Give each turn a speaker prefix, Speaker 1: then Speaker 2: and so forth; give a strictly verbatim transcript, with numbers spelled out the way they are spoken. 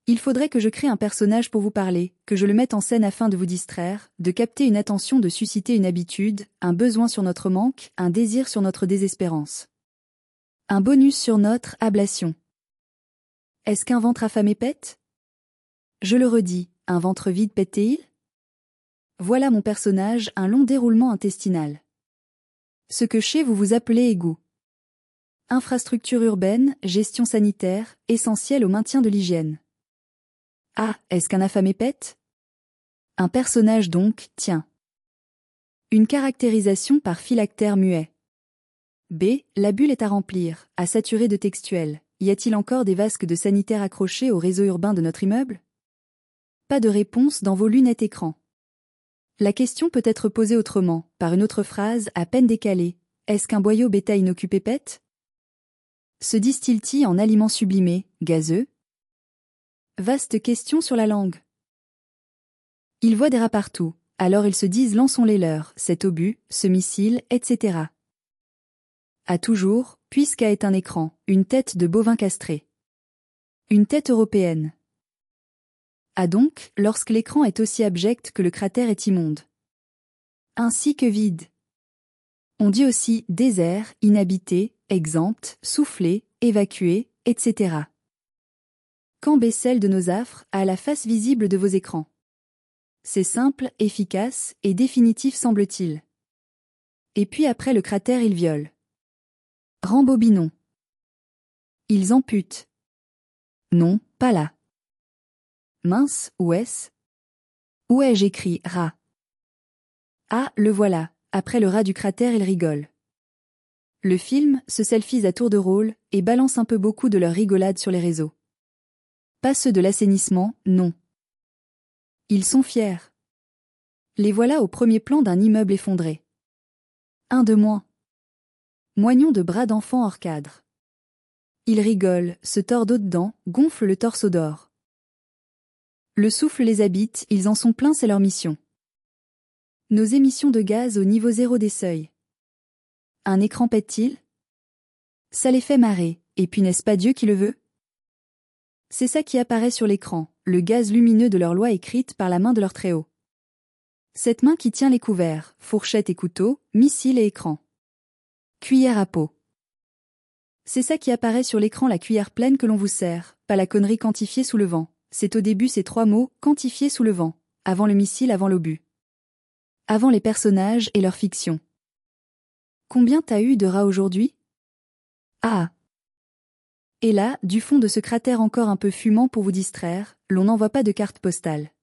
Speaker 1: Il faudrait que je crée un personnage pour vous parler, que je le mette en scène afin de vous distraire, de capter une attention, de susciter une habitude, un besoin sur notre manque, un désir sur notre désespérance. Un bonus sur notre ablation. Est-ce qu'un ventre affamé pète? Je le redis, un ventre vide pète-t-il? Voilà mon personnage, un long déroulement intestinal. Ce que chez vous vous appelez égout. Infrastructure urbaine, gestion sanitaire, essentielle au maintien de l'hygiène. Ah, est-ce qu'un affamé pète? Un personnage donc, tiens. Une caractérisation par phylactère muet. B. La bulle est à remplir, à saturer de textuel. Y a-t-il encore des vasques de sanitaire accrochés au réseau urbain de notre immeuble? Pas de réponse dans vos lunettes écran. La question peut être posée autrement, par une autre phrase à peine décalée. Est-ce qu'un boyau bêta inoccupé pète? Se distille-t-il en aliments sublimés, gazeux? Vaste question sur la langue. Ils voient des rats partout, alors ils se disent lançons les leurs, cet obus, ce missile, et cetera. À toujours, puisqu'à est un écran, une tête de bovin castré. Une tête européenne. Ah donc, lorsque l'écran est aussi abject que le cratère est immonde. Ainsi que vide. On dit aussi désert, inhabité, exempt, soufflé, évacué, et cetera. Quand baisse-t-elle de nos affres, à la face visible de vos écrans? C'est simple, efficace, et définitif semble-t-il. Et puis après le cratère ils violent. Rembobinons. Ils amputent. Non, pas là. Mince, où est-ce? Où ai-je écrit rat? Ah, le voilà, après le rat du cratère il rigole. Le film, se selfies à tour de rôle, et balance un peu beaucoup de leur rigolade sur les réseaux. Pas ceux de l'assainissement, non. Ils sont fiers. Les voilà au premier plan d'un immeuble effondré. Un de moins. Moignon de bras d'enfant hors cadre. Ils rigolent, se tordent au-dedans, gonflent le torse d'or. Le souffle les habite, ils en sont pleins, c'est leur mission. Nos émissions de gaz au niveau zéro des seuils. Un écran pète-t-il? Ça les fait marrer, et puis n'est-ce pas Dieu qui le veut? C'est ça qui apparaît sur l'écran, le gaz lumineux de leur loi écrite par la main de leur Très-Haut. Cette main qui tient les couverts, fourchettes et couteaux, missiles et écrans. Cuillère à peau. C'est ça qui apparaît sur l'écran, la cuillère pleine que l'on vous sert, pas la connerie quantifiée sous le vent. C'est au début ces trois mots, quantifiés sous le vent. Avant le missile, avant l'obus. Avant les personnages et leur fiction. Combien t'as eu de rats aujourd'hui? Ah! Et là, du fond de ce cratère encore un peu fumant pour vous distraire, l'on n'envoie pas de carte postale.